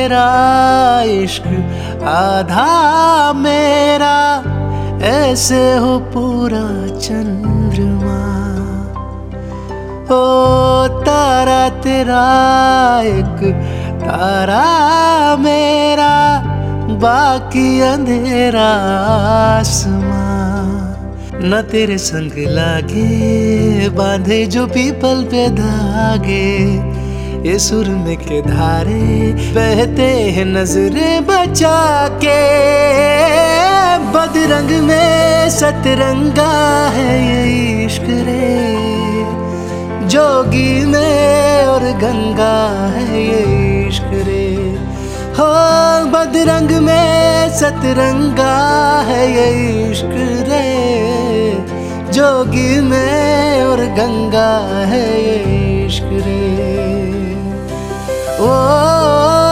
तेरा इश्क आधा मेरा, ऐसे हो पूरा चंद्रमा। ओ तारा तेरा एक तारा मेरा, बाकी अंधेरा आसमां। न तेरे संग लागे बांधे जो पीपल पे धागे, ये सुर में के धारे बहते हैं नजरें बचा के। बदरंग में सतरंगा है ये इश्क रे, जोगी में और गंगा है ये इश्क रे। हो बदरंग में सतरंगा है ये इश्क रे, जोगी में और गंगा है ये इश्क रे। ओ